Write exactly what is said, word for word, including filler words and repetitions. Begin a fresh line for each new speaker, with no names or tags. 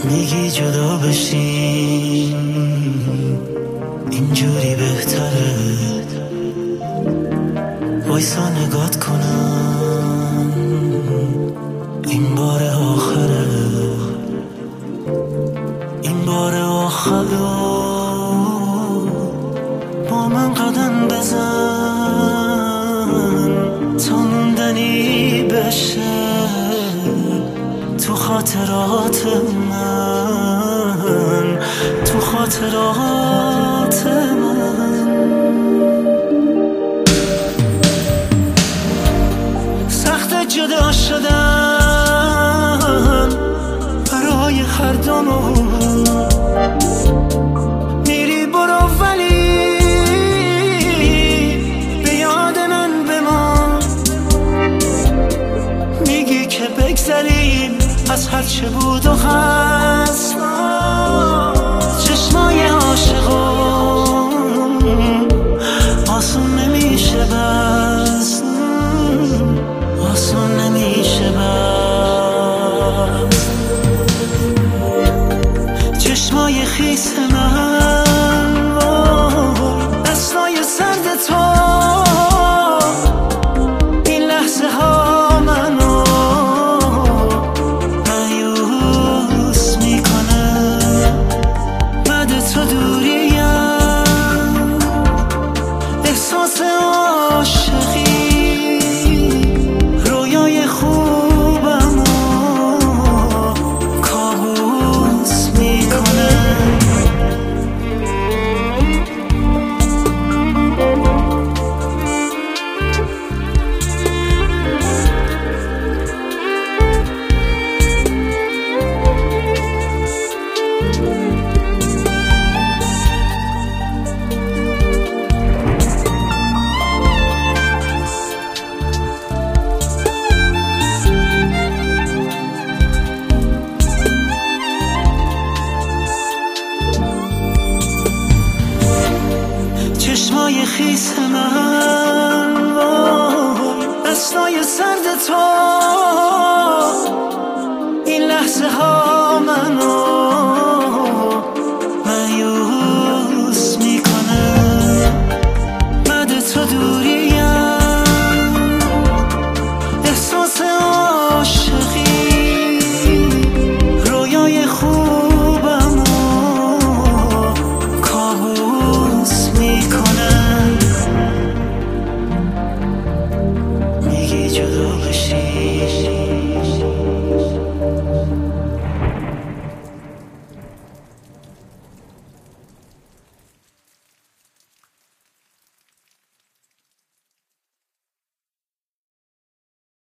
میگی جدا بشیم اینجوری بهتره، وایسا نگات کنم این بار آخره، این بار آخره، با من قدم بزن تا موندنی بشه تو خاطرات من، تو خاطرات من. سخت جدا شدن برای هر دومون، میری برو ولی به یاد من بمان، میگی که بگذریم از هر چه بود و هست، چشمای عاشقون آسون نمیشه بس، آسون نمیشه بس. چشمای خیس من دستای سرد تو این لحظه ها منو مایوس میکنه، بعد تو دوریم احساس عاشقی رویای خوبمو کابوس میکنه. چشمای خیس من دستای سرد تو